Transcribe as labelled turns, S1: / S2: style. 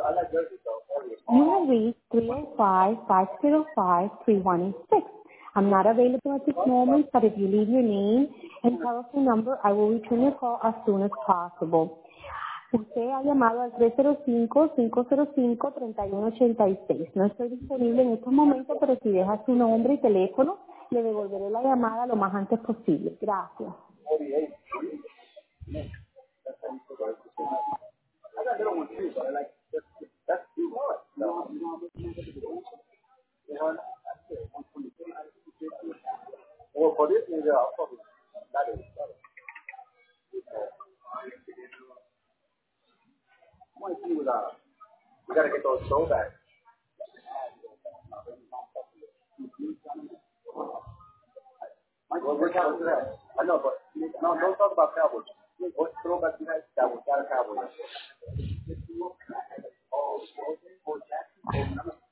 S1: You have reached 305-505-3186. I'm not available at this moment, but if you leave your name and telephone number, I will return your call as soon as possible. Usted ha llamado al 305-505-3186. No estoy disponible en estos momentos, pero si deja su nombre y teléfono, le devolveré la llamada lo más antes posible. Gracias.
S2: Well, for this nigga, I'll probably that is. I want to see what we gotta get those throwbacks. Well, we're counting that. I know, but no, don't talk about Cowboys. What throwback you guys that was got a Cowboy? Oh,